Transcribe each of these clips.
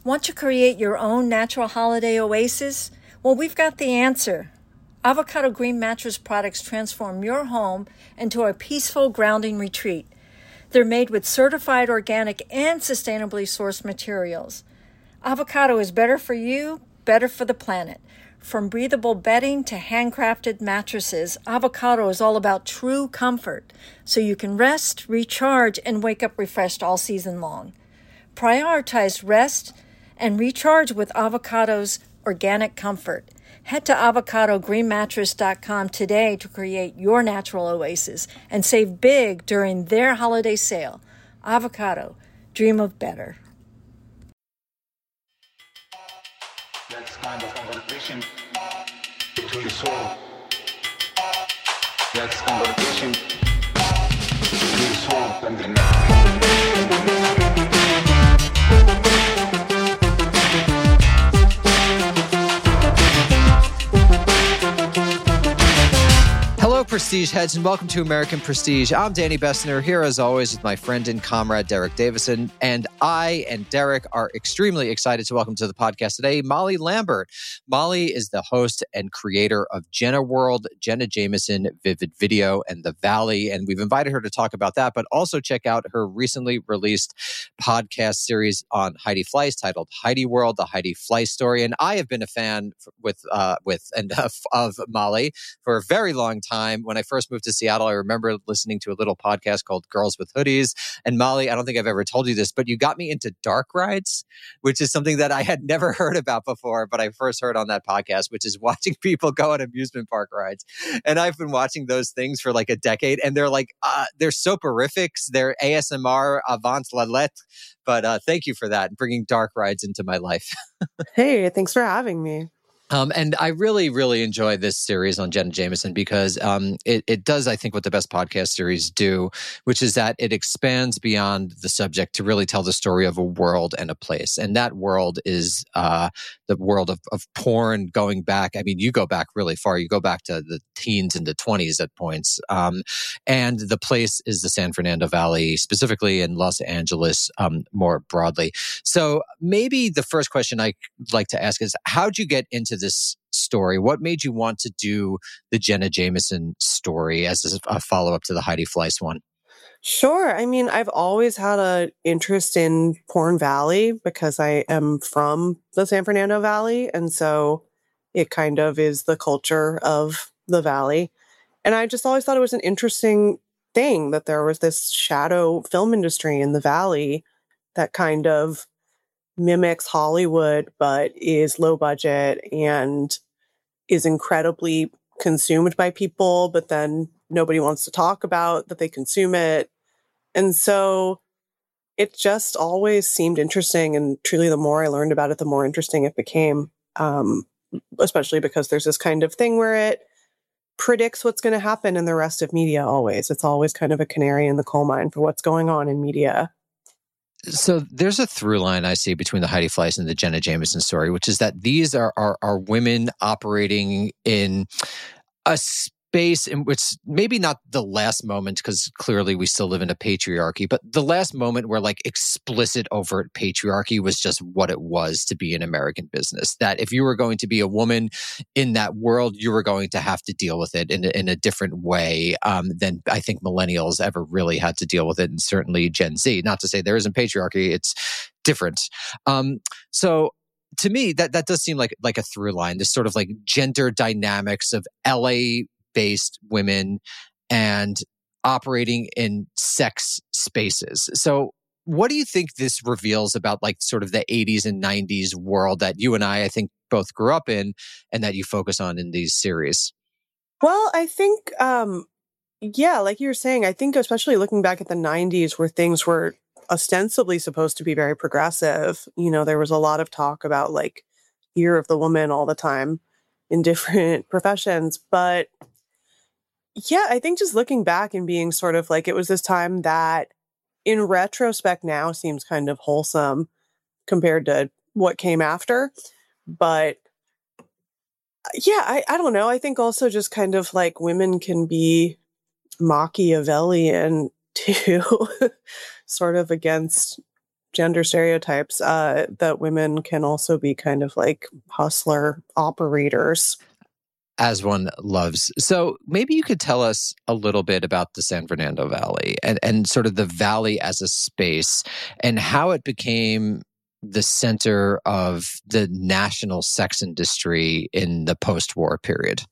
Want to create your own natural holiday oasis? Well, we've got the answer. Avocado Green Mattress products transform your home into a peaceful, grounding retreat. They're made with certified organic and sustainably sourced materials. Avocado is better for you, better for the planet. From breathable bedding to handcrafted mattresses, Avocado is all about true comfort, so you can rest, recharge, and wake up refreshed all season long. Prioritize rest and recharge with Avocado's organic comfort. Head to avocadogreenmattress.com today to create your natural oasis and save big during their holiday sale. Avocado, dream of better. That's kind of conversation between the soul. That's conversation between the soul and the mind. Hello, Prestige heads, and welcome to American Prestige. I'm Danny Bessner, here as always with my friend and comrade Derek Davison. And I and Derek are extremely excited to welcome to the podcast today Molly Lambert. Molly is the host and creator of Jenna World, Jenna Jameson, Vivid Video, and The Valley. And we've invited her to talk about that, but also check out her recently released podcast series on Heidi Fleiss titled Heidi World, The Heidi Fleiss Story. And I have been a fan of Molly for a very long time. When I first moved to Seattle, I remember listening to a little podcast called Girls with Hoodies. And Molly, I don't think I've ever told you this, but you got me into dark rides, which is something that I had never heard about before, but I first heard on that podcast, which is watching people go on amusement park rides. And I've been watching those things for like a decade, and they're like, they're soporifics, they're ASMR avant la lettre. But thank you for that, bringing dark rides into my life. Hey, thanks for having me. And I really, really enjoy this series on Jenna Jameson because it does, I think, what the best podcast series do, which is that it expands beyond the subject to really tell the story of a world and a place. And that world is the world of porn going back. I mean, you go back really far. You go back to the teens and the 20s at points. And the place is the San Fernando Valley, specifically in Los Angeles more broadly. So maybe the first question I'd like to ask is, how'd you get into this story? What made you want to do the Jenna Jameson story as a follow-up to the Heidi Fleiss one? Sure. I mean, I've always had an interest in Porn Valley because I am from the San Fernando Valley. And so it kind of is the culture of the Valley. And I just always thought it was an interesting thing that there was this shadow film industry in the Valley that kind of mimics Hollywood, but is low budget and is incredibly consumed by people, but then nobody wants to talk about that they consume it. And so it just always seemed interesting. And truly, the more I learned about it, the more interesting it became, especially because there's this kind of thing where it predicts what's going to happen in the rest of media always. It's always kind of a canary in the coal mine for what's going on in media. So there's a through line I see between the Heidi Fleiss and the Jenna Jameson story, which is that these are women operating in a space in which maybe not the last moment, because clearly we still live in a patriarchy, but the last moment where like explicit overt patriarchy was just what it was to be in American business. That if you were going to be a woman in that world, you were going to have to deal with it in a different way than I think millennials ever really had to deal with it, and certainly Gen Z. Not to say there isn't patriarchy, it's different. So to me, that does seem like a through line, this sort of like gender dynamics of LA-based women and operating in sex spaces. So what do you think this reveals about like sort of the 80s and 90s world that you and I think, both grew up in and that you focus on in these series? Well, I think, like you were saying, I think especially looking back at the 90s where things were ostensibly supposed to be very progressive, there was a lot of talk about like year of the woman all the time in different professions. But yeah, I think just looking back and being sort of like, it was this time that in retrospect now seems kind of wholesome compared to what came after. But yeah, I don't know. I think also just kind of like women can be Machiavellian too, sort of against gender stereotypes, that women can also be kind of like hustler operators. As one loves. So maybe you could tell us a little bit about the San Fernando Valley and sort of the valley as a space and how it became the center of the national sex industry in the post-war period.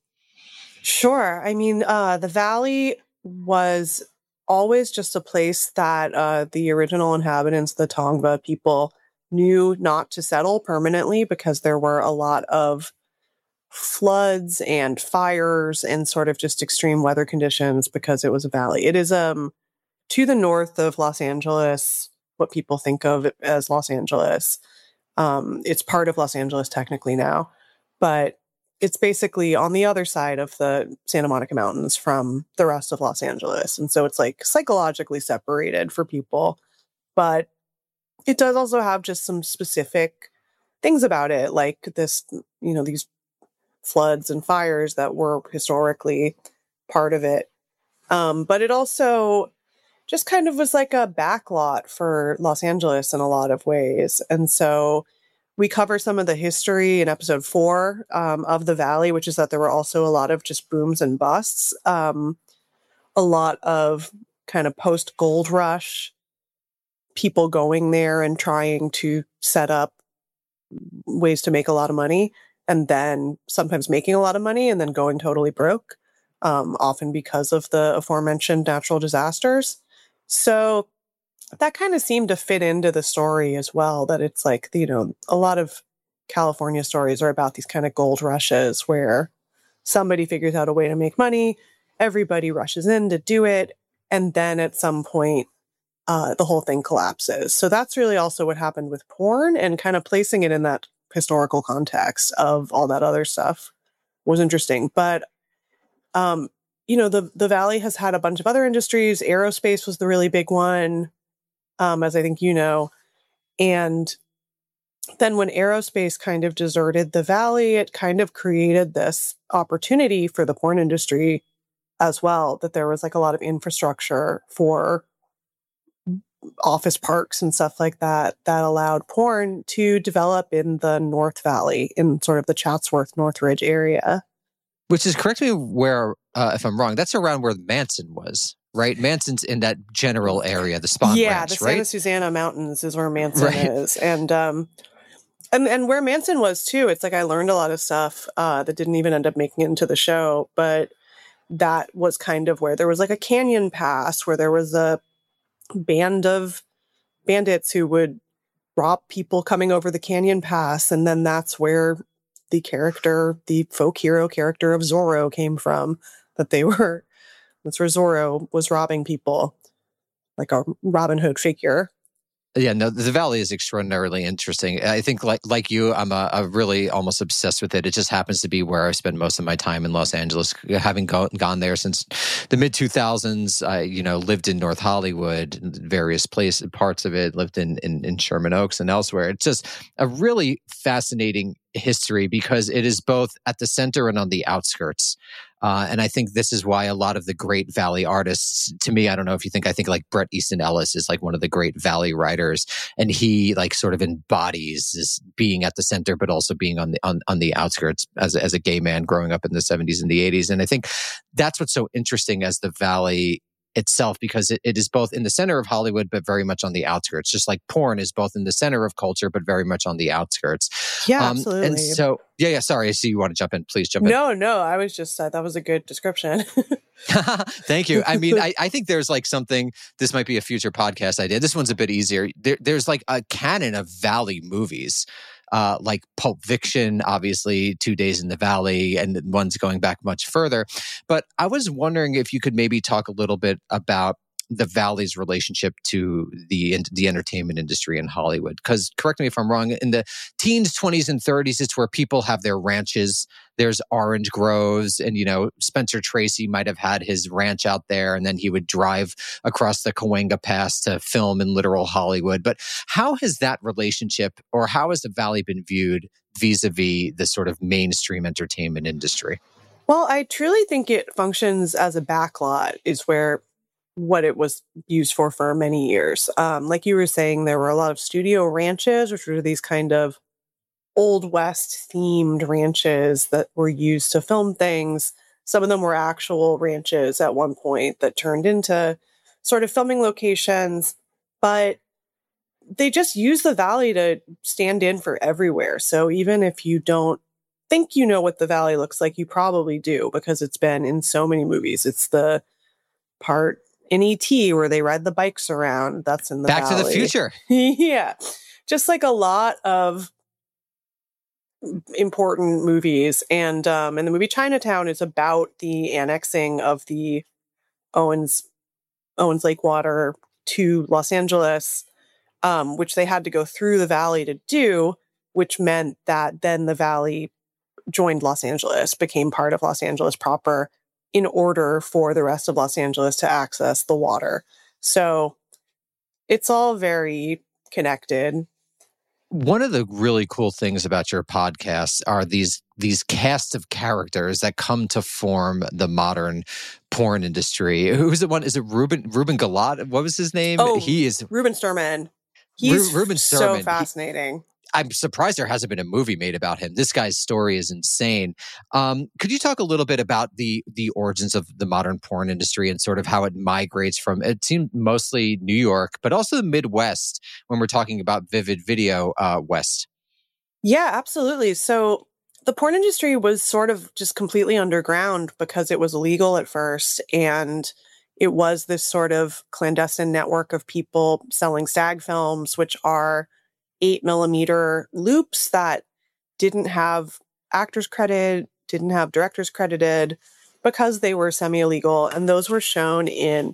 Sure. I mean, the valley was always just a place that the original inhabitants, the Tongva people, knew not to settle permanently because there were a lot of floods and fires and sort of just extreme weather conditions because it was a valley. It is to the north of Los Angeles, what people think of as Los Angeles. It's part of Los Angeles technically now, but it's basically on the other side of the Santa Monica Mountains from the rest of Los Angeles. And so it's like psychologically separated for people, but it does also have just some specific things about it, like this, these floods and fires that were historically part of it. But it also just kind of was like a backlot for Los Angeles in a lot of ways. And so we cover some of the history in episode 4 of the Valley, which is that there were also a lot of just booms and busts, a lot of kind of post-gold rush, people going there and trying to set up ways to make a lot of money, and then sometimes making a lot of money and then going totally broke, often because of the aforementioned natural disasters. So that kind of seemed to fit into the story as well, that it's like, a lot of California stories are about these kind of gold rushes where somebody figures out a way to make money, everybody rushes in to do it, and then at some point, the whole thing collapses. So that's really also what happened with porn, and kind of placing it in that historical context of all that other stuff was interesting. But, the Valley has had a bunch of other industries. Aerospace was the really big one, as I think you know. And then when aerospace kind of deserted the Valley, it kind of created this opportunity for the porn industry as well, that there was like a lot of infrastructure for office parks and stuff like that allowed porn to develop in the North Valley, in sort of the Chatsworth Northridge area. Which is, correct me where if I'm wrong, that's around where Manson was, right? Manson's in that general area, the Spawn Ranch, the right? Santa Susana Mountains is where Manson is. And where Manson was too. It's like I learned a lot of stuff that didn't even end up making it into the show, but that was kind of where there was like a canyon pass where there was a band of bandits who would rob people coming over the canyon pass. And then that's where the folk hero character of Zorro came from, that's where Zorro was robbing people, like a Robin Hood figure. Yeah, no, the Valley is extraordinarily interesting. I think, like you, I'm a really almost obsessed with it. It just happens to be where I spend most of my time in Los Angeles, having gone there since the mid 2000s. I, lived in North Hollywood, various parts of it. Lived in Sherman Oaks and elsewhere. It's just a really fascinating history because it is both at the center and on the outskirts. And I think this is why a lot of the great Valley artists, to me, I don't know if you think, I think like Bret Easton Ellis is like one of the great Valley writers, and he like sort of embodies this being at the center, but also being on the outskirts as a gay man growing up in the 70s and the 80s. And I think that's what's so interesting as the Valley itself, because it is both in the center of Hollywood, but very much on the outskirts, just like porn is both in the center of culture, but very much on the outskirts. Yeah, absolutely. And so, yeah, sorry. I see you want to jump in. Please jump in. No, I was just, that was a good description. Thank you. I mean, I think there's like something, this might be a future podcast idea. This one's a bit easier. There's like a canon of Valley movies. Like Pulp Fiction, obviously, 2 Days in the Valley, and one's going back much further. But I was wondering if you could maybe talk a little bit about the Valley's relationship to the entertainment industry in Hollywood. Because correct me if I'm wrong, in the teens, 20s, and 30s, it's where people have their ranches. There's orange groves, and Spencer Tracy might have had his ranch out there, and then he would drive across the Cahuenga Pass to film in literal Hollywood. But how has that relationship, or how has the Valley been viewed vis-a-vis the sort of mainstream entertainment industry? Well, I truly think it functions as a backlot, is where what it was used for many years. Like you were saying, there were a lot of studio ranches, which were these kind of Old West themed ranches that were used to film things. Some of them were actual ranches at one point that turned into sort of filming locations, but they just use the valley to stand in for everywhere. So even if you don't think you know what the valley looks like, you probably do because it's been in so many movies. It's the part in E.T. where they ride the bikes around. That's in the Back valley. to the Future. Yeah. Just like a lot of important movies. And the movie Chinatown is about the annexing of the Owens Lake water to Los Angeles, which they had to go through the valley to do, which meant that then the valley joined Los Angeles, became part of Los Angeles proper in order for the rest of Los Angeles to access the water. So it's all very connected. One of the really cool things about your podcast are these cast of characters that come to form the modern porn industry. Who's the one? Is it Ruben Galat? What was his name? Oh, he is Ruben Sturman. He's Ruben so Sturman. fascinating. I'm surprised there hasn't been a movie made about him. This guy's story is insane. Could you talk a little bit about the origins of the modern porn industry and sort of how it migrates from, it seemed mostly New York, but also the Midwest when we're talking about Vivid Video West? Yeah, absolutely. So the porn industry was sort of just completely underground because it was illegal at first. And it was this sort of clandestine network of people selling SAG films, which are 8mm loops that didn't have actors credited, didn't have directors credited because they were semi-illegal. And those were shown in,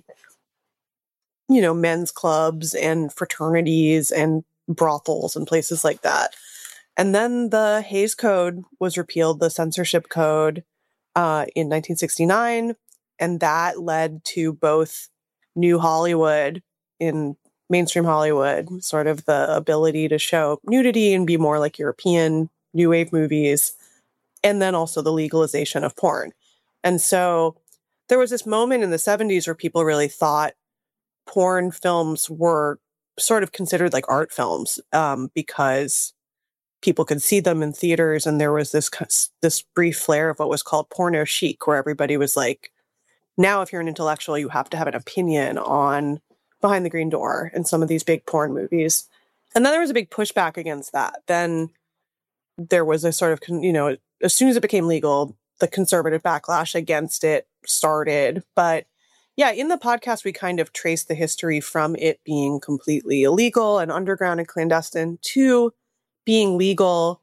men's clubs and fraternities and brothels and places like that. And then the Hays Code was repealed, the censorship code, in 1969. And that led to both New Hollywood in mainstream Hollywood, sort of the ability to show nudity and be more like European new wave movies, and then also the legalization of porn. And so there was this moment in the 70s where people really thought porn films were sort of considered like art films because people could see them in theaters, and there was this brief flare of what was called porno chic, where everybody was like, now if you're an intellectual, you have to have an opinion on Behind the Green Door and some of these big porn movies. And then there was a big pushback against that. Then there was a sort of, as soon as it became legal, the conservative backlash against it started. But yeah, in the podcast, we kind of traced the history from it being completely illegal and underground and clandestine to being legal,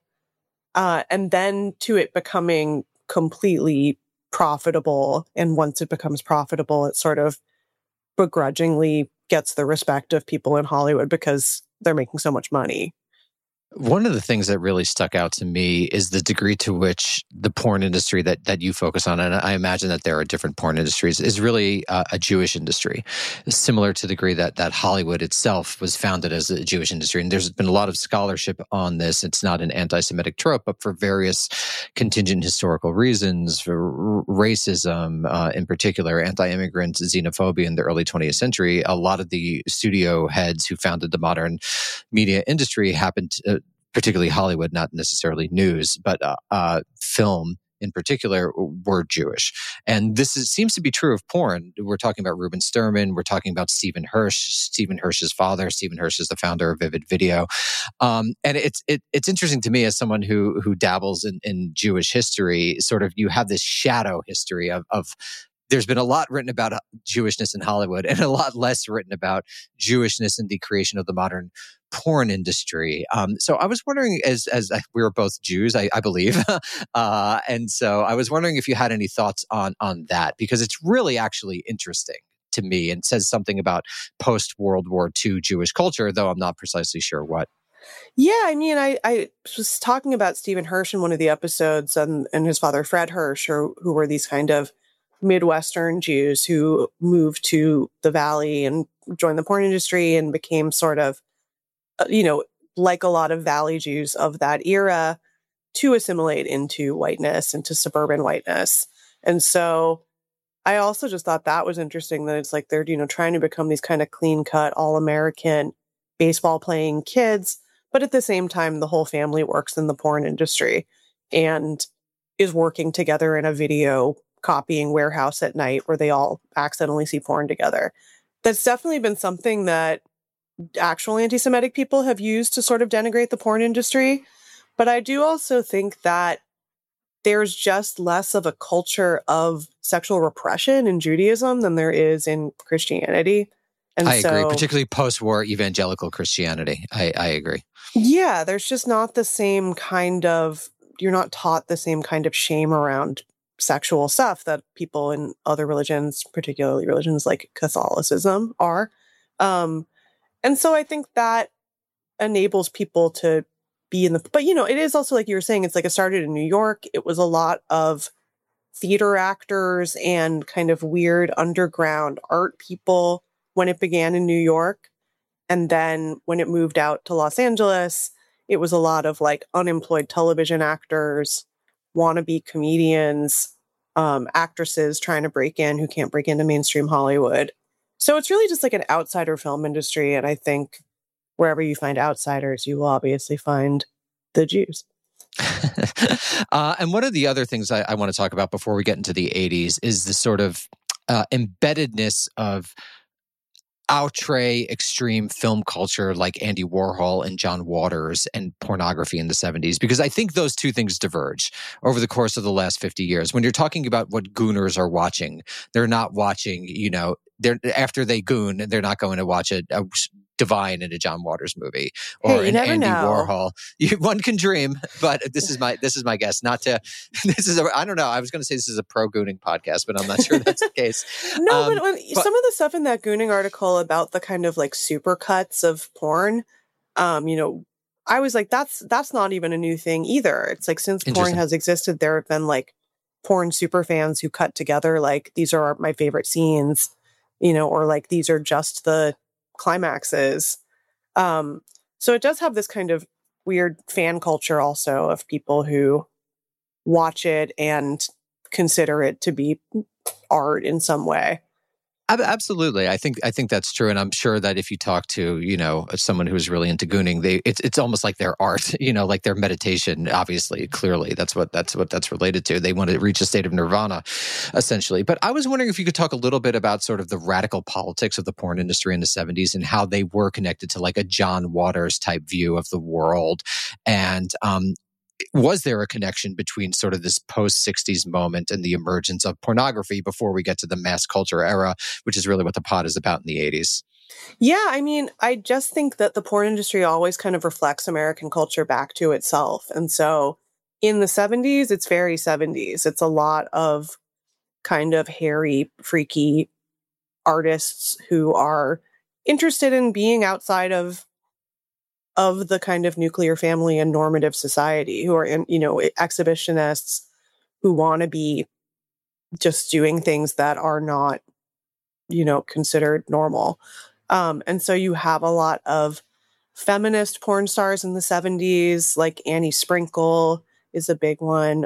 and then to it becoming completely profitable. And once it becomes profitable, it sort of begrudgingly gets the respect of people in Hollywood because they're making so much money. One of the things that really stuck out to me is the degree to which the porn industry that you focus on, and I imagine that there are different porn industries, is really a Jewish industry, similar to the degree that Hollywood itself was founded as a Jewish industry. And there's been a lot of scholarship on this. It's not an anti-Semitic trope, but for various contingent historical reasons, for racism in particular, anti-immigrant xenophobia in the early 20th century, a lot of the studio heads who founded the modern media industry happened to, particularly Hollywood, not necessarily news, but film in particular, were Jewish. And this seems to be true of porn. We're talking about Ruben Sturman. We're talking about Stephen Hirsch, Stephen Hirsch's father. Stephen Hirsch is the founder of Vivid Video. And it's interesting to me as someone who dabbles in Jewish history, sort of you have this shadow history of there's been a lot written about Jewishness in Hollywood and a lot less written about Jewishness in the creation of the modern porn industry. So I was wondering, as we were both Jews, I believe, and so I was wondering if you had any thoughts on that, because it's really actually interesting to me and says something about post-World War II Jewish culture, though I'm not precisely sure what. Yeah, I mean, I was talking about Stephen Hirsch in one of the episodes and his father, Fred Hirsch, who were these kind of Midwestern Jews who moved to the Valley and joined the porn industry and became sort of, like a lot of Valley Jews of that era, to assimilate into whiteness, into suburban whiteness. And so I also just thought that was interesting that it's like they're, trying to become these kind of clean cut, all American baseball playing kids. But at the same time, the whole family works in the porn industry and is working together in a video copying warehouse at night where they all accidentally see porn together. That's definitely been something that actual anti-Semitic people have used to sort of denigrate the porn industry. But I do also think that there's just less of a culture of sexual repression in Judaism than there is in Christianity. And I agree, particularly post-war evangelical Christianity. I agree. Yeah, there's just not the same kind of, you're not taught the same kind of shame around sexual stuff that people in other religions, particularly religions like Catholicism, are. And so I think that enables people to be in the, but it is also like you were saying, it's like it started in New York. It was a lot of theater actors and kind of weird underground art people when it began in New York. And then when it moved out to Los Angeles, it was a lot of like unemployed television actors, wannabe comedians, actresses trying to break in who can't break into mainstream Hollywood. So it's really just like an outsider film industry. And I think wherever you find outsiders, you will obviously find the Jews. And one of the other things I want to talk about before we get into the 80s is the sort of embeddedness of outre extreme film culture like Andy Warhol and John Waters and pornography in the 70s, because I think those two things diverge over the course of the last 50 years. When you're talking about what gooners are watching, they're not watching, they're after they goon, they're not going to watch a Divine in a John Waters movie or an Andy Warhol. One can dream, but this is my guess. Not to I don't know. I was going to say this is a pro gooning podcast, but I'm not sure that's the case. No, but some of the stuff in that gooning article about the kind of like super cuts of porn, I was like, that's not even a new thing either. It's like since porn has existed, there have been like porn super fans who cut together like these are my favorite scenes, or like these are just the climaxes. So it does have this kind of weird fan culture also of people who watch it and consider it to be art in some way. Absolutely. I think that's true. And I'm sure that if you talk to, someone who's really into gooning, it's almost like their art, like their meditation, obviously, clearly that's what that's related to. They want to reach a state of nirvana, essentially. But I was wondering if you could talk a little bit about sort of the radical politics of the porn industry in the 70s and how they were connected to like a John Waters type view of the world. And, was there a connection between sort of this post-60s moment and the emergence of pornography before we get to the mass culture era, which is really what the pod is about in the 80s? Yeah, I mean, I just think that the porn industry always kind of reflects American culture back to itself. And so in the 70s, it's very 70s. It's a lot of kind of hairy, freaky artists who are interested in being outside of the kind of nuclear family and normative society, who are exhibitionists who want to be just doing things that are not, considered normal. And so you have a lot of feminist porn stars in the 70s, like Annie Sprinkle is a big one,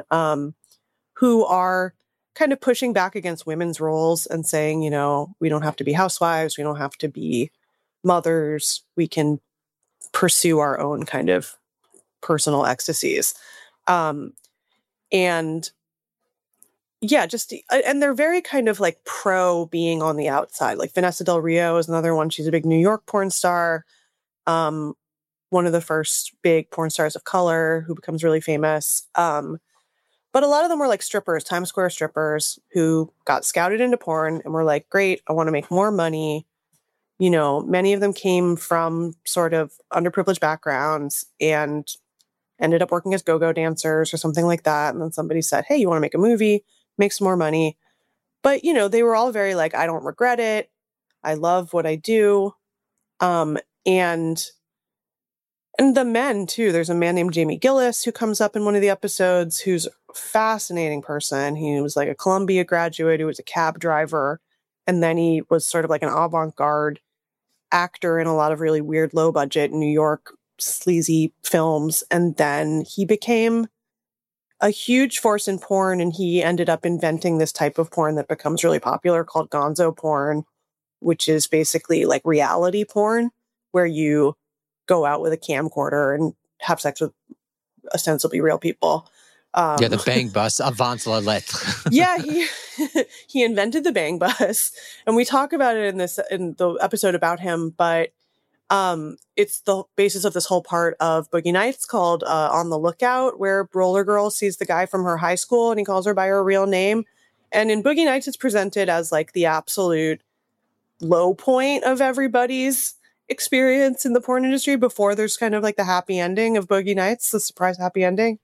who are kind of pushing back against women's roles and saying, we don't have to be housewives. We don't have to be mothers. We can pursue our own kind of personal ecstasies. And yeah, and they're very kind of like pro being on the outside. Like Vanessa Del Rio is another one. She's a big New York porn star. One of the first big porn stars of color who becomes really famous. But a lot of them were like strippers, Times Square strippers who got scouted into porn and were like, great, I want to make more money. Many of them came from sort of underprivileged backgrounds and ended up working as go-go dancers or something like that. And then somebody said, hey, you want to make a movie, make some more money. But, they were all very like, I don't regret it. I love what I do. And the men too, there's a man named Jamie Gillis who comes up in one of the episodes who's a fascinating person. He was like a Columbia graduate who was a cab driver. And then he was sort of like an avant-garde actor in a lot of really weird low budget New York sleazy films. And then he became a huge force in porn, and he ended up inventing this type of porn that becomes really popular called gonzo porn, which is basically like reality porn, where you go out with a camcorder and have sex with ostensibly real people. The bang bus, avant la lettre. Yeah, he invented the bang bus, and we talk about it in the episode about him. But it's the basis of this whole part of Boogie Nights called On the Lookout, where Roller Girl sees the guy from her high school and he calls her by her real name. And in Boogie Nights, it's presented as like the absolute low point of everybody's experience in the porn industry before there's kind of like the happy ending of Boogie Nights, the surprise happy ending.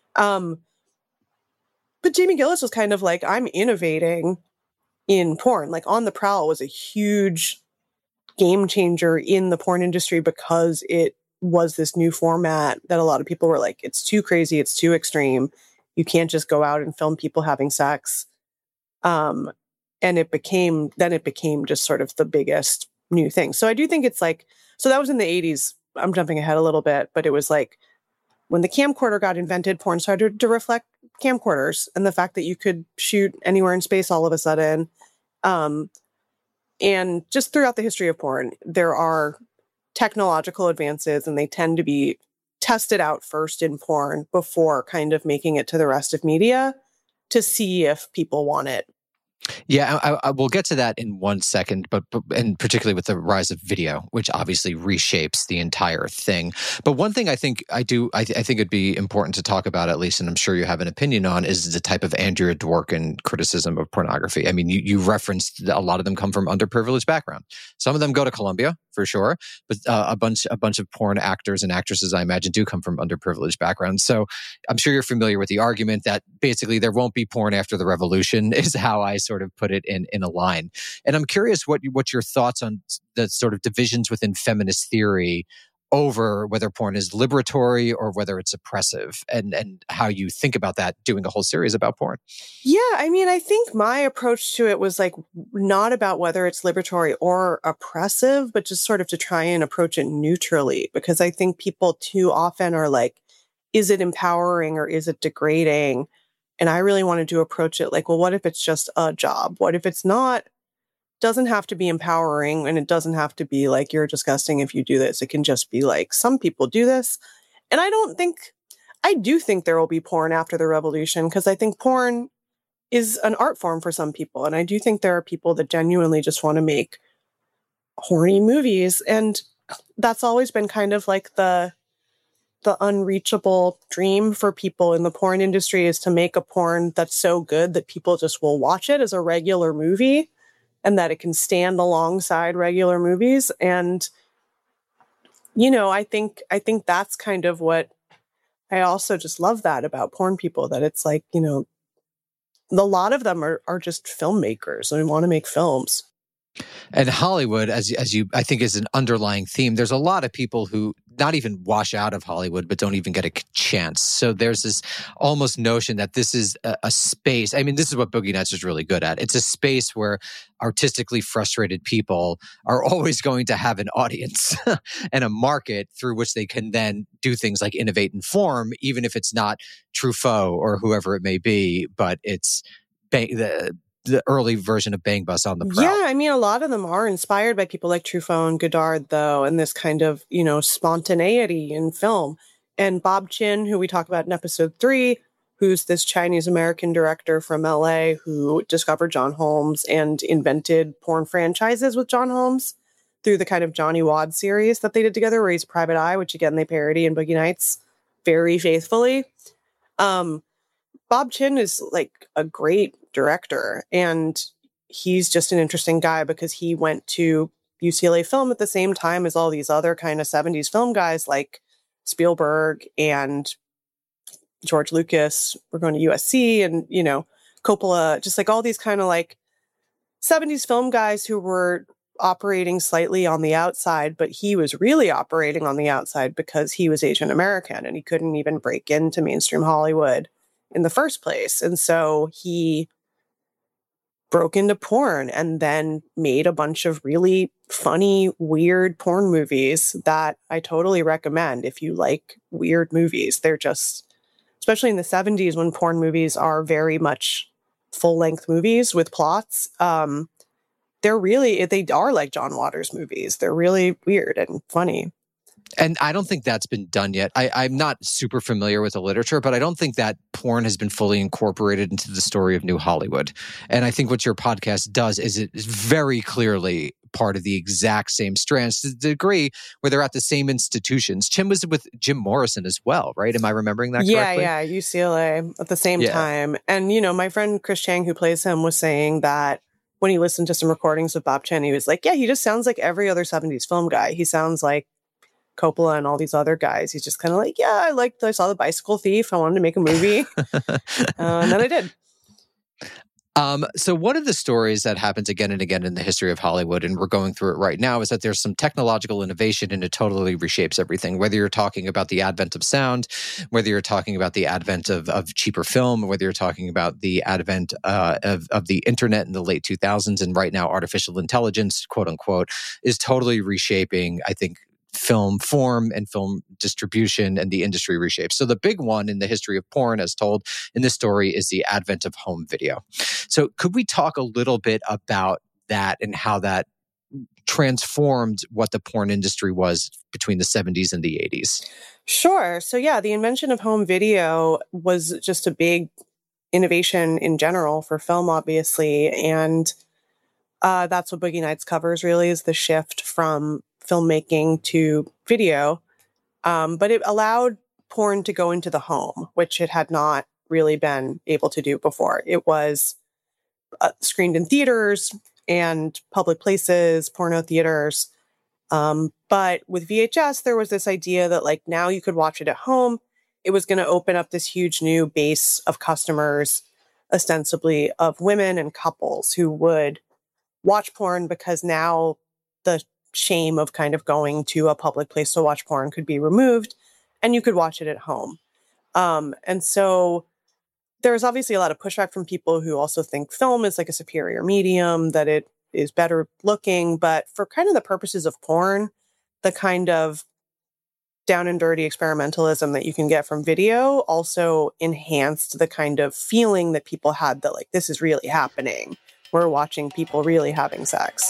But Jamie Gillis was kind of like, I'm innovating in porn. Like On the Prowl was a huge game changer in the porn industry because it was this new format that a lot of people were like, it's too crazy, it's too extreme. You can't just go out and film people having sex. And it became just sort of the biggest new thing. So I do think it's like, so that was in the 80s. I'm jumping ahead a little bit, but it was like when the camcorder got invented, porn started to reflect camcorders and the fact that you could shoot anywhere in space all of a sudden. And just throughout the history of porn, there are technological advances, and they tend to be tested out first in porn before kind of making it to the rest of media to see if people want it. Yeah, I will get to that in 1 second, but and particularly with the rise of video, which obviously reshapes the entire thing. But one thing I think I think it'd be important to talk about, at least, and I'm sure you have an opinion on, is the type of Andrea Dworkin criticism of pornography. I mean, you referenced that a lot of them come from underprivileged background. Some of them go to Columbia for sure, but a bunch of porn actors and actresses, I imagine, do come from underprivileged backgrounds. So I'm sure you're familiar with the argument that basically there won't be porn after the revolution, is how I sort of put it in a line. And I'm curious what your thoughts on the sort of divisions within feminist theory over whether porn is liberatory or whether it's oppressive, and how you think about that, doing a whole series about porn. Yeah, I mean, I think my approach to it was like not about whether it's liberatory or oppressive, but just sort of to try and approach it neutrally, because I think people too often are like, is it empowering or is it degrading? And I really wanted to approach it like, well, what if it's just a job? What if it's not, doesn't have to be empowering, and it doesn't have to be like, you're disgusting if you do this. It can just be like, some people do this. And I do think there will be porn after the revolution, because I think porn is an art form for some people. And I do think there are people that genuinely just want to make horny movies. And that's always been kind of like the unreachable dream for people in the porn industry, is to make a porn that's so good that people just will watch it as a regular movie, and that it can stand alongside regular movies. And, you know, I think that's kind of what I also just love that about porn people, that it's like, you know, a lot of them are just filmmakers and want to make films. And Hollywood, as you, I think, is an underlying theme. There's a lot of people who not even wash out of Hollywood, but don't even get a chance. So there's this almost notion that this is a space. I mean, this is what Boogie Nights is really good at. It's a space where artistically frustrated people are always going to have an audience and a market through which they can then do things like innovate and form, even if it's not Truffaut or whoever it may be, but it's the early version of Bang Bus on the Prowl. Yeah, I mean, a lot of them are inspired by people like Truffaut and Godard, though, and this kind of, you know, spontaneity in film. And Bob Chin, who we talk about in episode 3, who's this Chinese-American director from LA who discovered John Holmes and invented porn franchises with John Holmes through the kind of Johnny Wad series that they did together, where he's Private Eye, which again, they parody in Boogie Nights very faithfully. Bob Chin is like a great director, and he's just an interesting guy because he went to UCLA Film at the same time as all these other kind of 70s film guys like Spielberg and George Lucas. We're going to USC, and, you know, Coppola, just like all these kind of like 70s film guys who were operating slightly on the outside, but he was really operating on the outside because he was Asian American and he couldn't even break into mainstream Hollywood in the first place. And so he broke into porn and then made a bunch of really funny, weird porn movies that I totally recommend if you like weird movies. They're just, especially in the 70s when porn movies are very much full-length movies with plots. They are like John Waters movies. They're really weird and funny. And I don't think that's been done yet. I'm not super familiar with the literature, but I don't think that porn has been fully incorporated into the story of New Hollywood. And I think what your podcast does is it is very clearly part of the exact same strands to the degree where they're at the same institutions. Tim was with Jim Morrison as well, right? Am I remembering that correctly? Yeah, UCLA at the same time. And, my friend Chris Chang, who plays him, was saying that when he listened to some recordings of Bob Chen, he was like, yeah, he just sounds like every other 70s film guy. He sounds like Coppola and all these other guys. He's just kind of like, yeah, I saw The Bicycle Thief. I wanted to make a movie. And then I did. So one of the stories that happens again and again in the history of Hollywood, and we're going through it right now, is that there's some technological innovation and it totally reshapes everything. Whether you're talking about the advent of sound, whether you're talking about the advent of cheaper film, whether you're talking about the advent of the internet in the late 2000s, and right now artificial intelligence, quote unquote, is totally reshaping, I think, film form and film distribution and the industry reshapes. So the big one in the history of porn, as told in this story, is the advent of home video. So could we talk a little bit about that and how that transformed what the porn industry was between the 70s and the 80s? Sure. So yeah, the invention of home video was just a big innovation in general for film, obviously. And that's what Boogie Nights covers, really, is the shift from filmmaking to video. But it allowed porn to go into the home, which it had not really been able to do before. It was screened in theaters and public places, porno theaters. But with VHS, there was this idea that now you could watch it at home. It was going to open up this huge new base of customers, ostensibly of women and couples who would watch porn, because now the shame of kind of going to a public place to watch porn could be removed and you could watch it at home. And so there's obviously a lot of pushback from people who also think film is like a superior medium, that it is better looking. But for kind of the purposes of porn, the kind of down and dirty experimentalism that you can get from video also enhanced the kind of feeling that people had that this is really happening. We're watching people really having sex.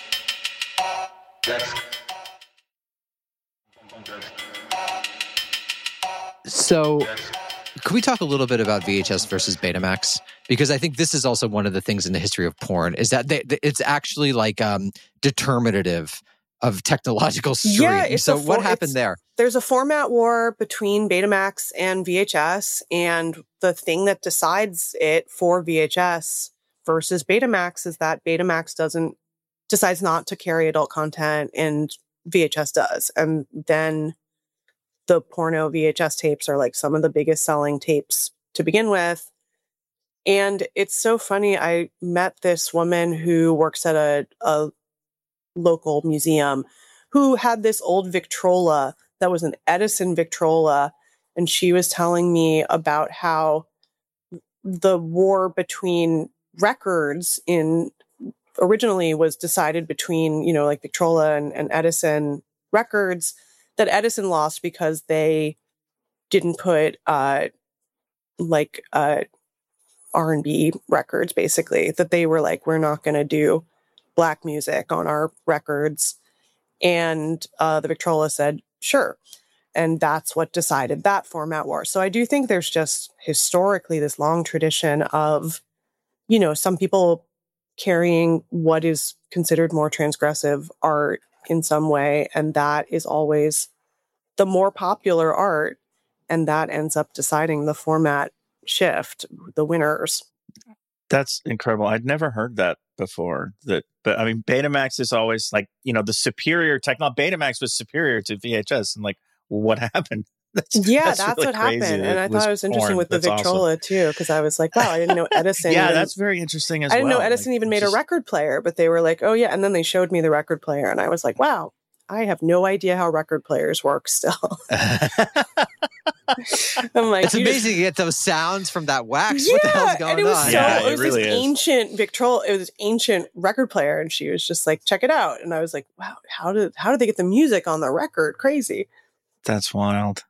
So could we talk a little bit about VHS versus Betamax? Because I think this is also one of the things in the history of porn, is that it's actually determinative of technological stream. Yeah, so what happened there? There's a format war between Betamax and VHS, and the thing that decides it for VHS versus Betamax is that Betamax decides not to carry adult content and VHS does. And then the porno VHS tapes are some of the biggest selling tapes to begin with. And it's so funny. I met this woman who works at a local museum who had this old Victrola that was an Edison Victrola. And she was telling me about how the war between records originally was decided between, Victrola and Edison records, that Edison lost because they didn't put R&B records, basically, that they were we're not going to do black music on our records. And the Victrola said, sure. And that's what decided that format war. So I do think there's just historically this long tradition of, some people carrying what is considered more transgressive art in some way. And that is always the more popular art. And that ends up deciding the format shift, the winners. That's incredible. I'd never heard that before. But I mean, Betamax is always the superior technology. Betamax was superior to VHS. And what happened? That's really crazy. what happened. And I thought it was interesting with the Victrola too, because I was like, wow, I didn't know Edison. That's very interesting as well. I didn't know Edison even made a record player, but they were like, oh yeah. And then they showed me the record player and I was like, wow, I have no idea how record players work still. I'm like, it's amazing to get those sounds from that wax. Yeah, what the hell's going it was on? Yeah, it was really this is. ancient Victrola. It was this ancient record player, and she was just like, check it out. And I was like, wow, how did they get the music on the record? Crazy. That's wild.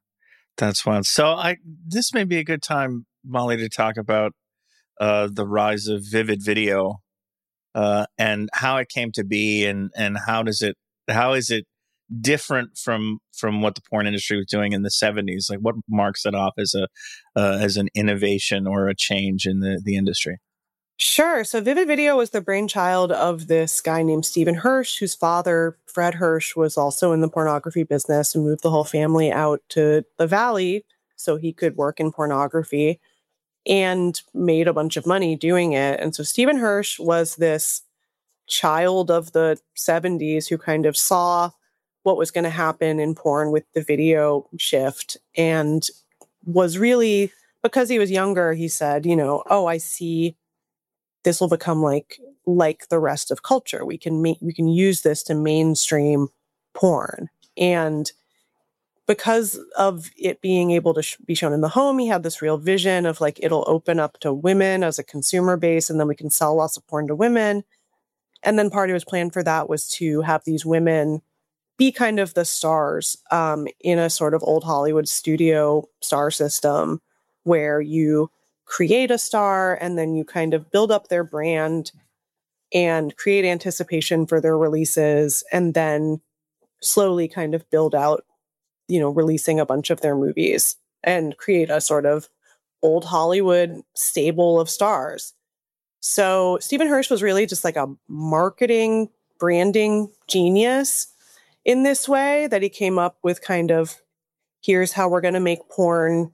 That's wild. So this may be a good time, Molly, to talk about the rise of Vivid Video and how it came to be, and how is it different from what the porn industry was doing in the 70s? Like, what marks it off as an innovation or a change in the industry? Sure. So Vivid Video was the brainchild of this guy named Stephen Hirsch, whose father, Fred Hirsch, was also in the pornography business and moved the whole family out to the Valley so he could work in pornography, and made a bunch of money doing it. And so Stephen Hirsch was this child of the 70s who kind of saw what was going to happen in porn with the video shift, and was really, because he was younger, he said, oh, I see this will become like the rest of culture. We can use this to mainstream porn. And because of it being able to be shown in the home, he had this real vision of like, it'll open up to women as a consumer base, and then we can sell lots of porn to women. And then part of his plan for that was to have these women be kind of the stars in a sort of old Hollywood studio star system, where you create a star and then you kind of build up their brand and create anticipation for their releases, and then slowly kind of build out, releasing a bunch of their movies and create a sort of old Hollywood stable of stars. So Stephen Hirsch was really just like a marketing, branding genius in this way, that he came up with kind of, here's how we're going to make porn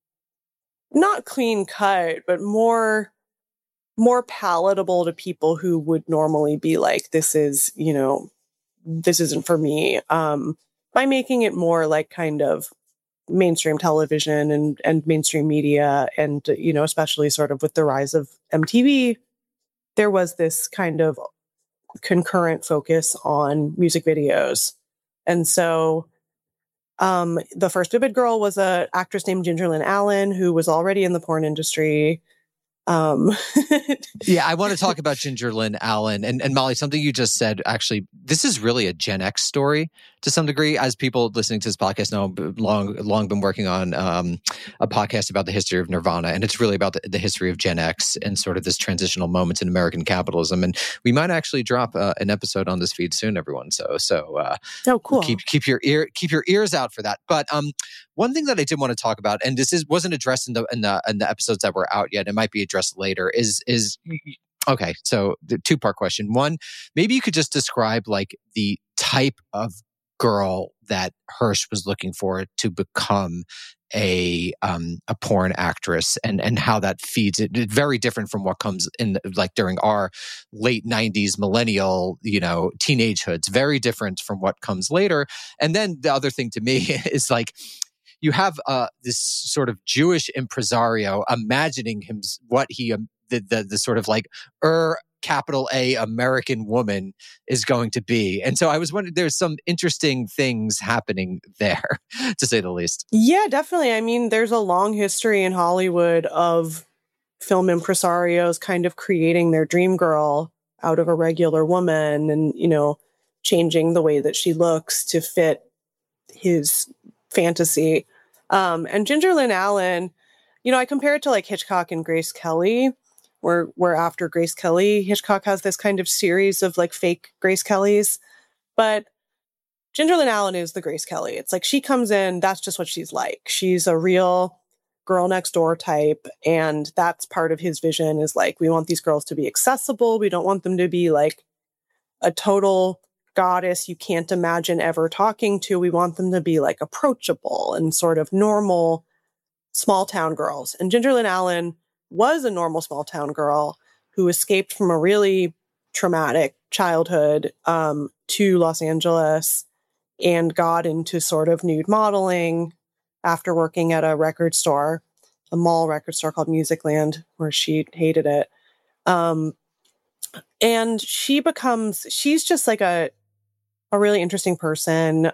not clean cut, but more palatable to people who would normally be like, this isn't for me. By making it more like kind of mainstream television and mainstream media, and, especially sort of with the rise of MTV, there was this kind of concurrent focus on music videos. And so the first Vivid Girl was an actress named Ginger Lynn Allen, who was already in the porn industry. Yeah, I want to talk about Ginger Lynn Allen. And Molly, something you just said, actually, this is really a Gen X story to some degree. As people listening to this podcast know, I've long been working on a podcast about the history of Nirvana. And it's really about the history of Gen X and sort of this transitional moment in American capitalism. And we might actually drop an episode on this feed soon, everyone. So oh, cool. Keep your ears out for that. But one thing that I did want to talk about, and this wasn't addressed in the episodes that were out yet, it might be addressed later, is okay. So the two-part question. One, maybe you could just describe like the type of girl that Hirsch was looking for to become a porn actress, and how that feeds it. It's very different from what comes in like during our late 90s millennial, teenagehood. It's very different from what comes later. And then the other thing to me is like, you have this sort of Jewish impresario imagining him what he the sort of like capital A American woman is going to be. And so I was wondering, there's some interesting things happening there, to say the least. Yeah, definitely. I mean, there's a long history in Hollywood of film impresarios kind of creating their dream girl out of a regular woman, and, changing the way that she looks to fit his fantasy. And Ginger Lynn Allen, I compare it to like Hitchcock and Grace Kelly, where after Grace Kelly, Hitchcock has this kind of series of like fake Grace Kellys. But Ginger Lynn Allen is the Grace Kelly. It's like she comes in, that's just what she's like. She's a real girl next door type. And that's part of his vision, is like, we want these girls to be accessible. We don't want them to be like a total goddess you can't imagine ever talking to. We want them to be like approachable and sort of normal small town girls. And Ginger Lynn Allen was a normal small town girl who escaped from a really traumatic childhood to Los Angeles and got into sort of nude modeling after working at a record store, a mall record store called Musicland, where she hated it. And she's just like a really interesting person.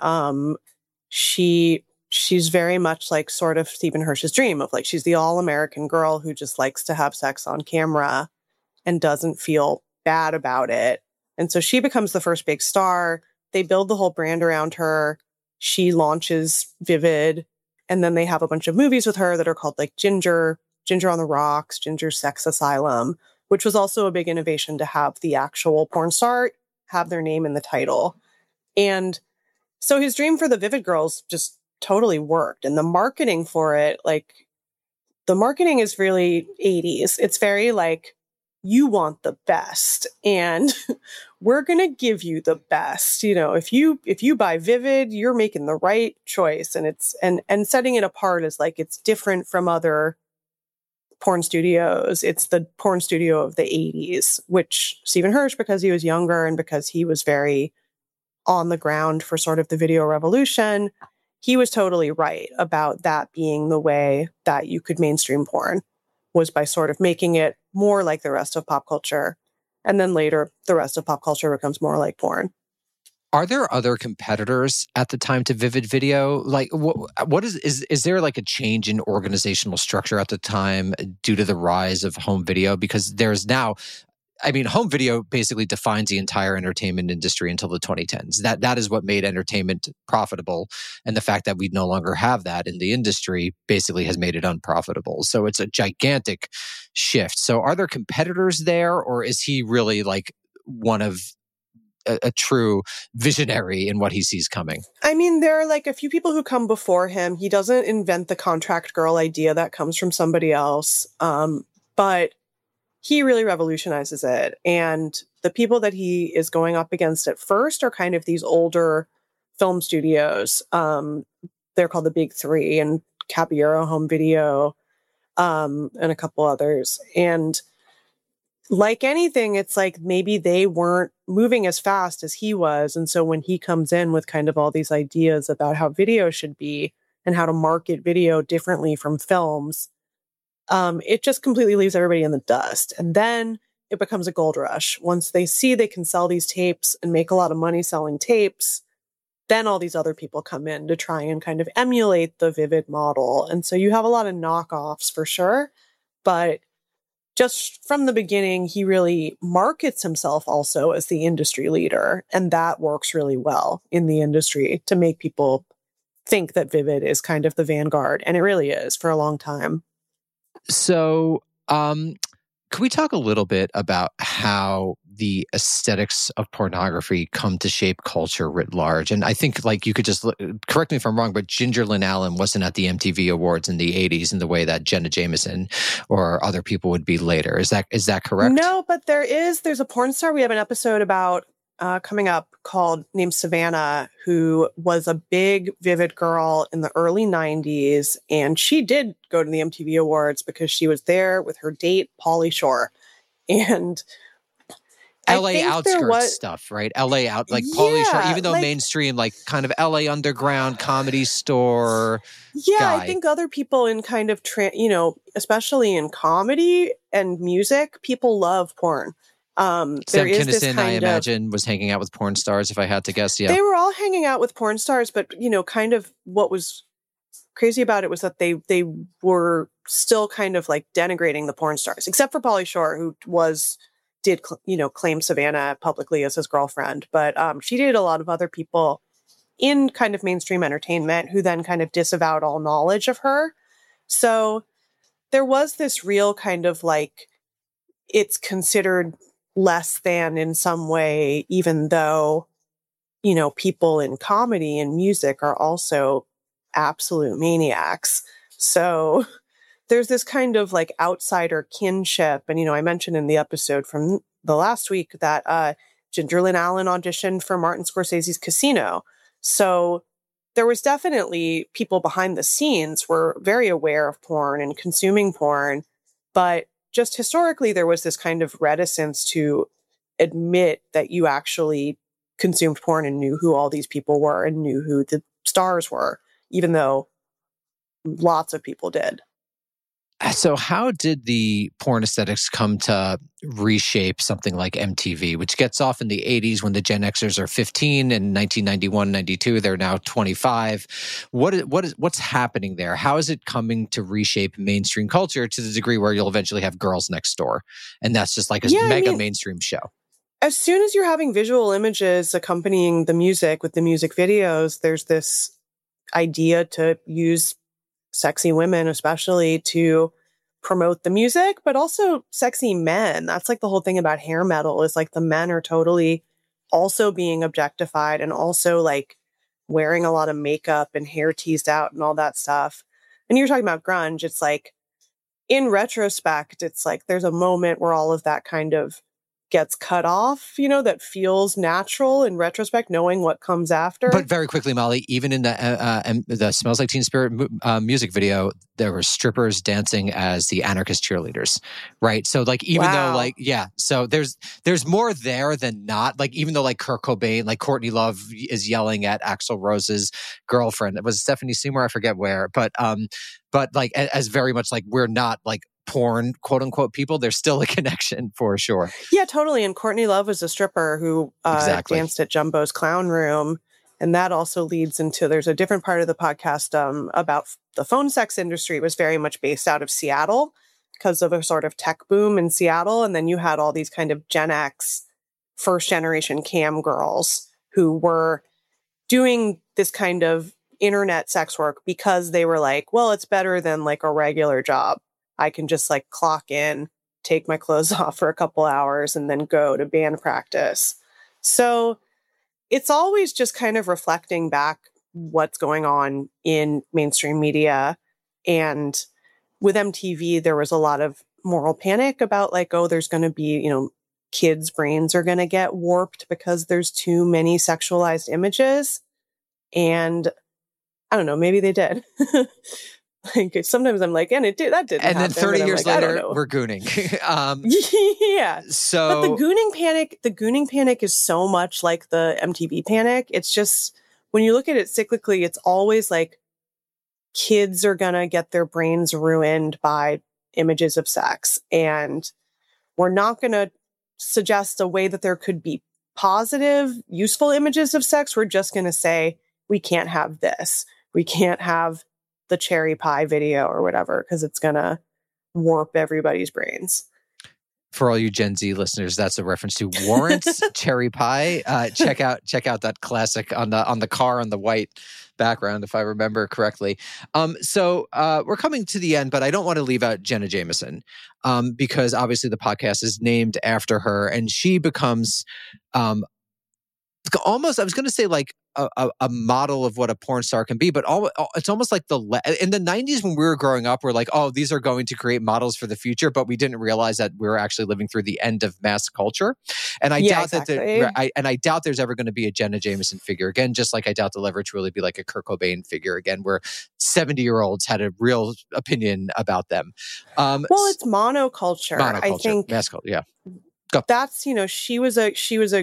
She's very much like sort of Stephen Hirsch's dream of like, she's the all-American girl who just likes to have sex on camera and doesn't feel bad about it. And so she becomes the first big star. They build the whole brand around her. She launches Vivid. And then they have a bunch of movies with her that are called like Ginger on the Rocks, Ginger Sex Asylum, which was also a big innovation to have the actual porn star have their name in the title. And so his dream for the Vivid Girls just totally worked. And the marketing for it, like the marketing is really 80s. It's very like, you want the best and we're going to give you the best. You know, if you buy Vivid, you're making the right choice. And it's, and setting it apart is like, it's different from other porn studios. It's the porn studio of the 80s, which Stephen Hirsch, because he was younger and because he was very on the ground for sort of the video revolution, he was totally right about that being the way that you could mainstream porn, was by sort of making it more like the rest of pop culture. And then later, the rest of pop culture becomes more like porn. Are there other competitors at the time to Vivid Video? Like, what is there like a change in organizational structure at the time due to the rise of home video? Because there's now, I mean, home video basically defines the entire entertainment industry until the 2010s. That is what made entertainment profitable. And the fact that we no longer have that in the industry basically has made it unprofitable. So it's a gigantic shift. So are there competitors there, or is he really like one of a true visionary in what he sees coming? I mean, there are like a few people who come before him. He doesn't invent the contract girl idea. That comes from somebody else. But he really revolutionizes it. And the people that he is going up against at first are kind of these older film studios. They're called the Big Three, and Caballero Home Video, and a couple others. And like anything, it's like maybe they weren't moving as fast as he was. And so when he comes in with kind of all these ideas about how video should be and how to market video differently from films, it just completely leaves everybody in the dust. And then it becomes a gold rush. Once they see they can sell these tapes and make a lot of money selling tapes, then all these other people come in to try and kind of emulate the Vivid model. And so you have a lot of knockoffs for sure. But just from the beginning, he really markets himself also as the industry leader. And that works really well in the industry to make people think that Vivid is kind of the vanguard. And it really is for a long time. So, can we talk a little bit about how the aesthetics of pornography come to shape culture writ large? And I think, like, you could just correct me if I'm wrong, but Ginger Lynn Allen wasn't at the MTV Awards in the 80s in the way that Jenna Jameson or other people would be later. Is that correct? No, but there's a porn star. We have an episode about coming up named Savannah, who was a big Vivid girl in the early 90s. And she did go to the MTV Awards because she was there with her date, Pauly Shore. And LA outskirts stuff, right? LA out, like Pauly Shore, even though like, mainstream, like kind of LA underground comedy store. Yeah, guy. I think other people in kind of, especially in comedy and music, people love porn. Sam Kinison, I imagine, was hanging out with porn stars, if I had to guess. Yeah, they were all hanging out with porn stars, but kind of what was crazy about it was that they were still kind of like denigrating the porn stars, except for Pauly Shore, who did claim Savannah publicly as his girlfriend, but she dated a lot of other people in kind of mainstream entertainment who then kind of disavowed all knowledge of her. So there was this real kind of like, it's considered less than in some way, even though, people in comedy and music are also absolute maniacs. So there's this kind of like outsider kinship. And, I mentioned in the episode from the last week that Ginger Lynn Allen auditioned for Martin Scorsese's Casino. So there was definitely people behind the scenes were very aware of porn and consuming porn, but just historically, there was this kind of reticence to admit that you actually consumed porn and knew who all these people were and knew who the stars were, even though lots of people did. So how did the porn aesthetics come to reshape something like MTV, which gets off in the 80s when the Gen Xers are 15, and 1991, 92, they're now 25. What's happening there? How is it coming to reshape mainstream culture to the degree where you'll eventually have Girls Next Door? And that's just like a mainstream show. As soon as you're having visual images accompanying the music with the music videos, there's this idea to use sexy women, especially to promote the music, but also sexy men. That's like the whole thing about hair metal is like the men are totally also being objectified and also like wearing a lot of makeup and hair teased out and all that stuff. And you're talking about grunge. It's like, in retrospect, it's like there's a moment where all of that kind of gets cut off, you know, that feels natural in retrospect, knowing what comes after. But very quickly, Molly, even in the Smells Like Teen Spirit music video, there were strippers dancing as the anarchist cheerleaders, right? So like, even though like, yeah, so there's more there than not. Like, even though like Kurt Cobain, like Courtney Love is yelling at Axl Rose's girlfriend. It was Stephanie Seymour, I forget where, but like as very much like we're not like porn, quote unquote, people, there's still a connection for sure. Yeah, totally. And Courtney Love was a stripper who danced at Jumbo's Clown Room. And that also leads into, there's a different part of the podcast about the phone sex industry. It was very much based out of Seattle because of a sort of tech boom in Seattle. And then you had all these kind of Gen X first generation cam girls who were doing this kind of internet sex work because they were like, well, it's better than like a regular job. I can just like clock in, take my clothes off for a couple hours and then go to band practice. So it's always just kind of reflecting back what's going on in mainstream media. And with MTV, there was a lot of moral panic about like, oh, there's going to be, you know, kids' brains are going to get warped because there's too many sexualized images. And I don't know, maybe they did. Like sometimes I'm like, and it did. That didn't. And happen, then 30 years like, later, we're gooning. Yeah. So, but the gooning panic is so much like the MTV panic. It's just when you look at it cyclically, it's always like kids are gonna get their brains ruined by images of sex, and we're not gonna suggest a way that there could be positive, useful images of sex. We're just gonna say we can't have this. We can't have the cherry pie video or whatever, because it's going to warp everybody's brains. For all you Gen Z listeners, that's a reference to Warrant's Cherry Pie. Check out that classic on the car on the white background, if I remember correctly. So we're coming to the end, but I don't want to leave out Jenna Jameson because obviously the podcast is named after her, and she becomes almost, I was going to say like a model of what a porn star can be, but it's almost like in the 90s when we were growing up, we're like, oh, these are going to create models for the future, but we didn't realize that we were actually living through the end of mass culture. And I doubt that I doubt there's ever going to be a Jenna Jameson figure again, just like I doubt there'll ever truly be like a Kurt Cobain figure again, where 70-year-olds had a real opinion about them. Well, it's monoculture. I think mass culture. Yeah, that's, you know, she was a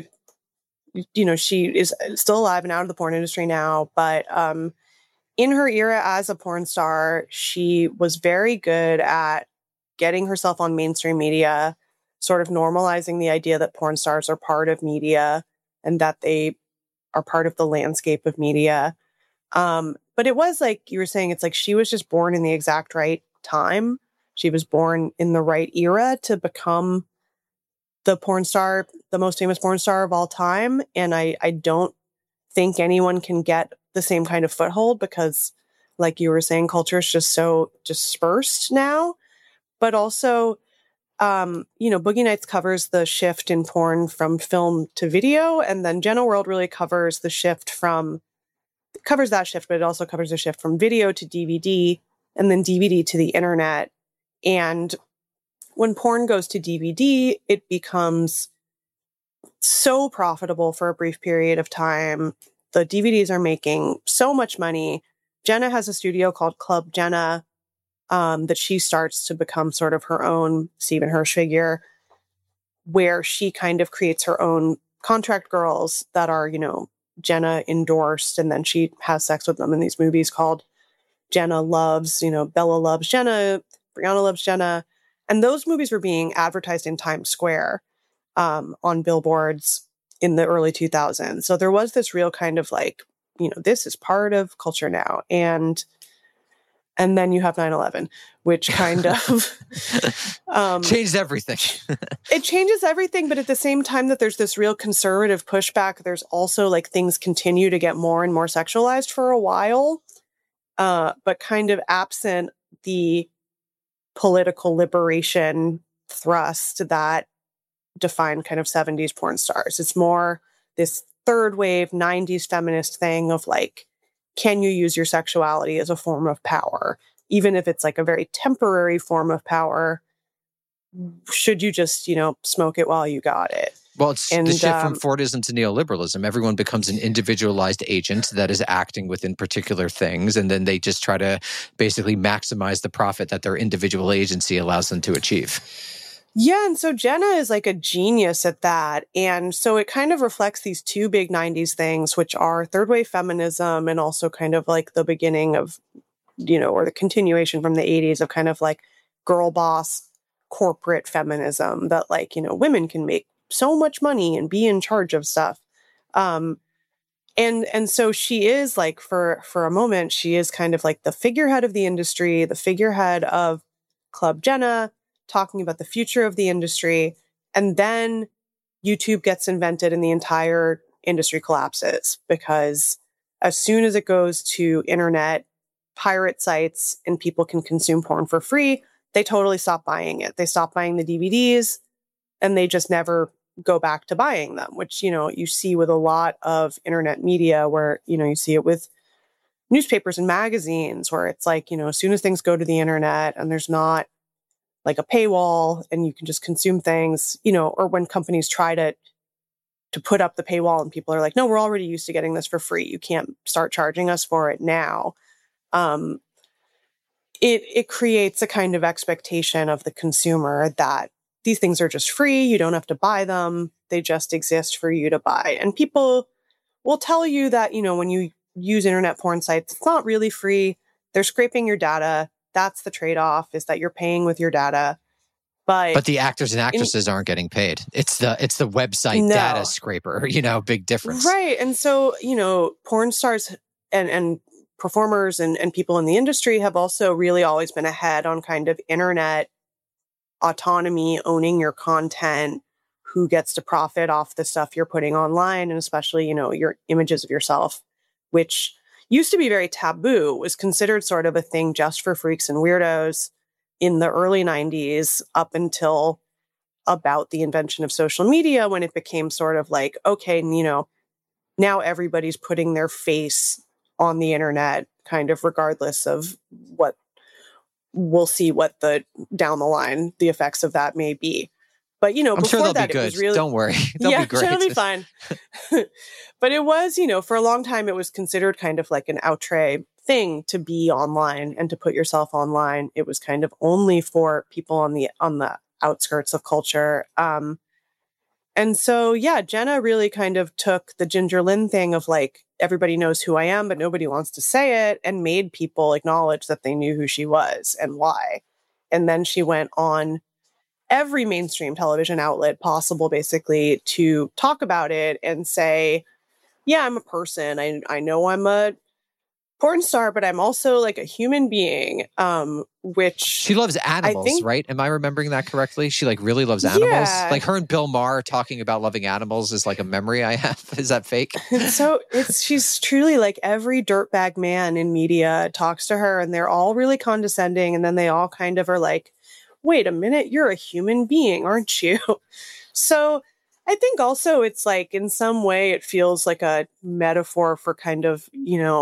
you know, she is still alive and out of the porn industry now, but in her era as a porn star, she was very good at getting herself on mainstream media, sort of normalizing the idea that porn stars are part of media and that they are part of the landscape of media. But it was like you were saying, it's like she was just born in the exact right time. She was born in the right era to become the porn star, the most famous porn star of all time. And I don't think anyone can get the same kind of foothold because, like you were saying, culture is just so dispersed now. But also, you know, Boogie Nights covers the shift in porn from film to video. And then Jenna World really covers that shift, but it also covers the shift from video to DVD and then DVD to the internet. And when porn goes to DVD, it becomes so profitable for a brief period of time. The DVDs are making so much money. Jenna has a studio called Club Jenna that she starts to become sort of her own Stephen Hirsch figure, where she kind of creates her own contract girls that are, you know, Jenna endorsed, and then she has sex with them in these movies called Jenna Loves, you know, Bella Loves Jenna, Brianna Loves Jenna. And those movies were being advertised in Times Square on billboards in the early 2000s. So there was this real kind of like, you know, this is part of culture now. And then you have 9/11, which kind of changed everything. It changes everything. But at the same time that there's this real conservative pushback, there's also like things continue to get more and more sexualized for a while. but kind of absent the political liberation thrust that defined kind of 70s porn stars. It's more this third wave 90s feminist thing of like, can you use your sexuality as a form of power? Even if it's like a very temporary form of power, should you just, smoke it while you got it? Well, it's the shift from Fordism to neoliberalism. Everyone becomes an individualized agent that is acting within particular things, and then they just try to basically maximize the profit that their individual agency allows them to achieve. Yeah, and so Jenna is like a genius at that. And so it kind of reflects these two big 90s things, which are third wave feminism and also kind of like the beginning of, or the continuation from the 80s of kind of like girl boss corporate feminism that like, women can make so much money and be in charge of stuff. And so she is like, for a moment, she is kind of like the figurehead of the industry, the figurehead of Club Jenna, talking about the future of the industry. And then YouTube gets invented and the entire industry collapses, because as soon as it goes to internet pirate sites and people can consume porn for free, they totally stop buying it. They stop buying the DVDs and they just never go back to buying them, which, you see with a lot of internet media where, you see it with newspapers and magazines where it's like, as soon as things go to the internet and there's not like a paywall and you can just consume things, or when companies try to put up the paywall and people are like, no, we're already used to getting this for free. You can't start charging us for it now. It creates a kind of expectation of the consumer that these things are just free. You don't have to buy them. They just exist for you to buy. And people will tell you that, when you use internet porn sites, it's not really free. They're scraping your data. That's the trade-off, is that you're paying with your data. But the actors and actresses aren't getting paid. It's the website data scraper, big difference. Right. And so, porn stars and performers and people in the industry have also really always been ahead on kind of internet autonomy, owning your content, who gets to profit off the stuff you're putting online, and especially, your images of yourself, which used to be very taboo, was considered sort of a thing just for freaks and weirdos in the early 90s up until about the invention of social media, when it became sort of like, okay, now everybody's putting their face on the internet, kind of regardless of what we'll see what the down the line, the effects of that may be. But, I'm before sure they'll that, be good. It was really, don't worry. They'll be great. It'll be fine. But it was, for a long time, it was considered kind of like an outre thing to be online and to put yourself online. It was kind of only for people on the outskirts of culture. And so, yeah, Jenna really kind of took the Ginger Lynn thing of like, everybody knows who I am, but nobody wants to say it, and made people acknowledge that they knew who she was and why. And then she went on every mainstream television outlet possible, basically, to talk about it and say, yeah, I'm a person. I know I'm a porn star, but I'm also like a human being, which she loves animals, right? Am I remembering that correctly? She like really loves animals. Yeah. Like her and Bill Maher talking about loving animals is like a memory I have. Is that fake? So she's truly like every dirtbag man in media talks to her and they're all really condescending. And then they all kind of are like, wait a minute, you're a human being, aren't you? So I think also it's like in some way it feels like a metaphor for kind of,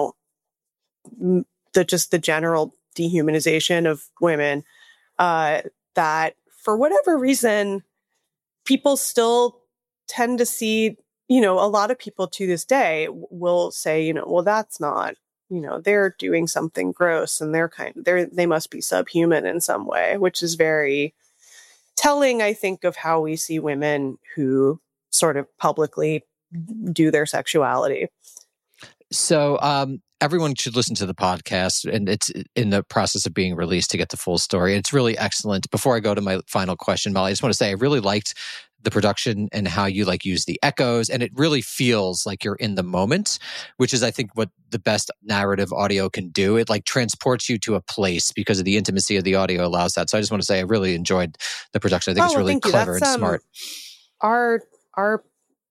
the general dehumanization of women, that for whatever reason, people still tend to see, a lot of people to this day will say, well, that's not, they're doing something gross and they must be subhuman in some way, which is very telling, I think, of how we see women who sort of publicly do their sexuality. So, everyone should listen to the podcast, and it's in the process of being released to get the full story. It's really excellent. Before I go to my final question, Molly, I just want to say I really liked the production and how you like use the echoes, and it really feels like you're in the moment, which is, I think, what the best narrative audio can do. It like transports you to a place because of the intimacy of the audio allows that. So I just want to say I really enjoyed the production. I think it's really clever and smart. Our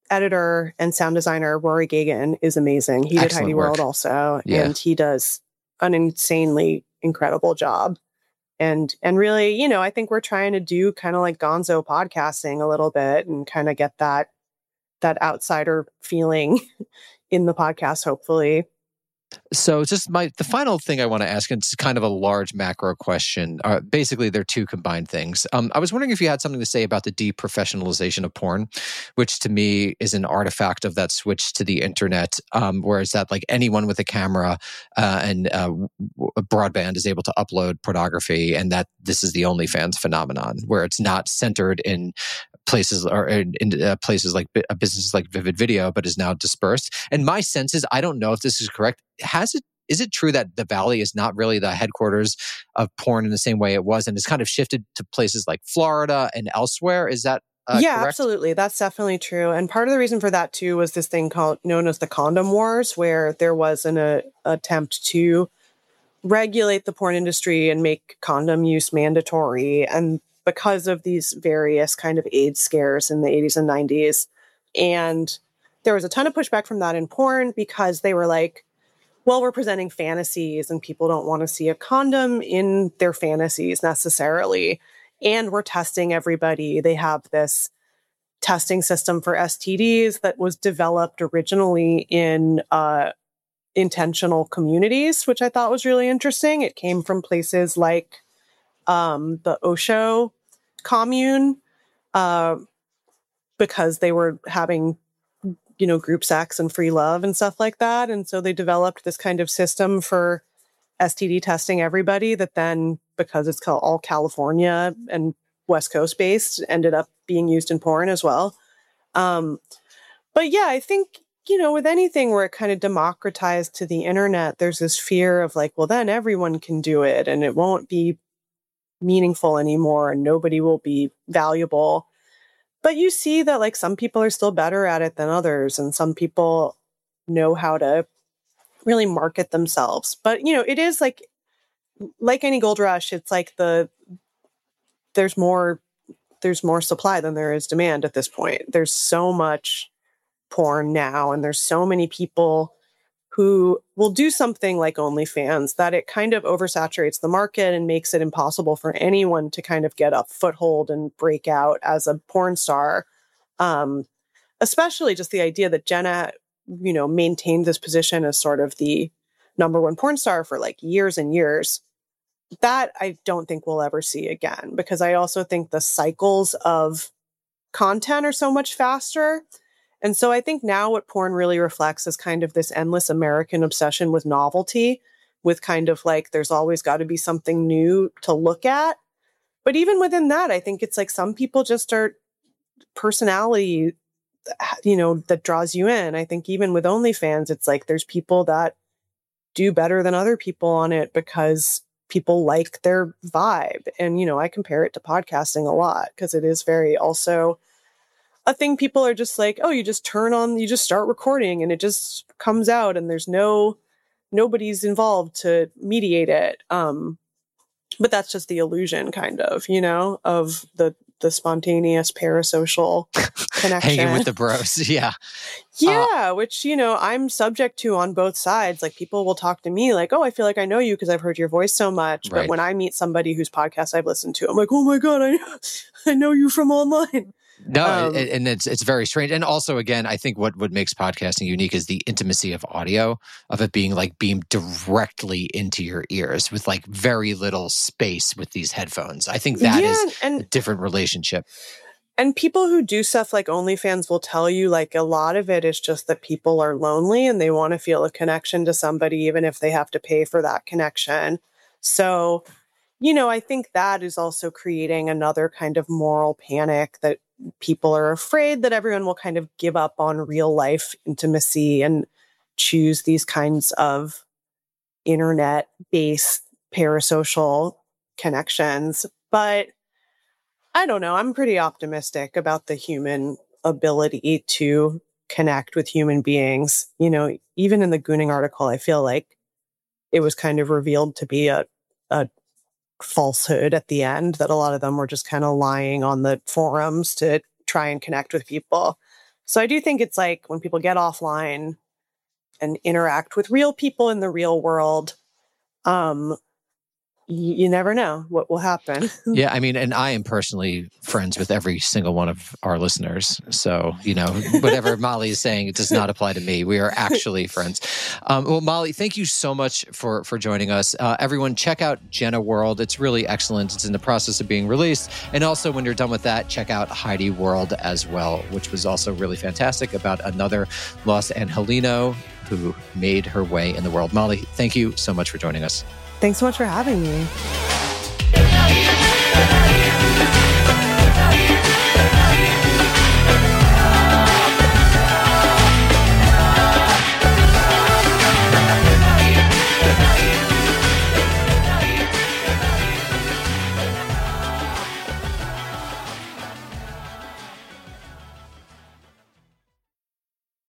editor and sound designer, Rory Gagan, is amazing. He did Heidi World also, and he does an insanely incredible job. And really, I think we're trying to do kind of like gonzo podcasting a little bit and kind of get that outsider feeling in the podcast, hopefully. So just the final thing I want to ask, and it's kind of a large macro question. Basically, they're two combined things. I was wondering if you had something to say about the deprofessionalization of porn, which to me is an artifact of that switch to the internet, whereas that like anyone with a camera and broadband is able to upload pornography, and that this is the OnlyFans phenomenon, where it's not centered in places or in places like businesses like Vivid Video, but is now dispersed. And my sense is, I don't know if this is correct. Is it true that the Valley is not really the headquarters of porn in the same way it was, and it's kind of shifted to places like Florida and elsewhere? Is that yeah, correct? Absolutely. That's definitely true. And part of the reason for that too was this thing known as the Condom Wars, where there was an attempt to regulate the porn industry and make condom use mandatory. And because of these various kind of AIDS scares in the 80s and 90s. And there was a ton of pushback from that in porn because they were like, well, we're presenting fantasies and people don't want to see a condom in their fantasies necessarily. And we're testing everybody. They have this testing system for STDs that was developed originally in intentional communities, which I thought was really interesting. It came from places like the Osho commune, because they were having, group sex and free love and stuff like that. And so they developed this kind of system for STD testing everybody that then, because it's all California and West Coast based, ended up being used in porn as well. But yeah, I think, with anything where it kind of democratized to the internet, there's this fear of like, well, then everyone can do it and it won't be meaningful anymore and nobody will be valuable. But you see that like some people are still better at it than others, and some people know how to really market themselves. But, it is like any gold rush, it's like there's more supply than there is demand at this point. There's so much porn now, and there's so many people who will do something like OnlyFans that it kind of oversaturates the market and makes it impossible for anyone to kind of get a foothold and break out as a porn star. Especially just the idea that Jenna, maintained this position as sort of the number one porn star for like years and years. That I don't think we'll ever see again, because I also think the cycles of content are so much faster. And so I think now what porn really reflects is kind of this endless American obsession with novelty, with kind of like, there's always got to be something new to look at. But even within that, I think it's like some people just are personality, that draws you in. I think even with OnlyFans, it's like there's people that do better than other people on it because people like their vibe. And, I compare it to podcasting a lot because it is very also a thing people are just like, oh, you just start recording and it just comes out and there's nobody's involved to mediate it. But that's just the illusion kind of, of the spontaneous parasocial connection. Hanging with the bros. Yeah. Yeah. Which, I'm subject to on both sides. Like people will talk to me like, oh, I feel like I know you because I've heard your voice so much. Right. But when I meet somebody whose podcast I've listened to, I'm like, oh my God, I know you from online. No, and it's very strange. And also, again, I think what makes podcasting unique is the intimacy of audio, of it being like beamed directly into your ears with like very little space with these headphones. I think that is a different relationship. And people who do stuff like OnlyFans will tell you like a lot of it is just that people are lonely and they want to feel a connection to somebody, even if they have to pay for that connection. So, I think that is also creating another kind of moral panic that people are afraid that everyone will kind of give up on real life intimacy and choose these kinds of internet-based parasocial connections. But I don't know. I'm pretty optimistic about the human ability to connect with human beings. Even in the Gooning article, I feel like it was kind of revealed to be a falsehood at the end, that a lot of them were just kind of lying on the forums to try and connect with people. So I do think it's like when people get offline and interact with real people in the real world, You never know what will happen. Yeah, I mean, and I am personally friends with every single one of our listeners. So, whatever Molly is saying, it does not apply to me. We are actually friends. Well, Molly, thank you so much for joining us. Everyone, check out Jenna World. It's really excellent. It's in the process of being released. And also, when you're done with that, check out Heidi World as well, which was also really fantastic, about another Los Angelino who made her way in the world. Molly, thank you so much for joining us. Thanks so much for having me.